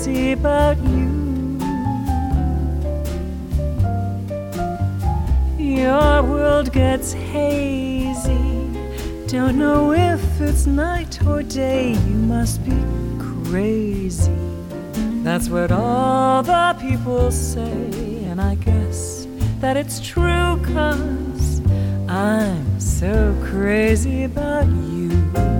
See about you. Your world gets hazy. Don't know if it's night or day. You must be crazy. That's what all the people say. And I guess that it's true, 'cause I'm so crazy about you.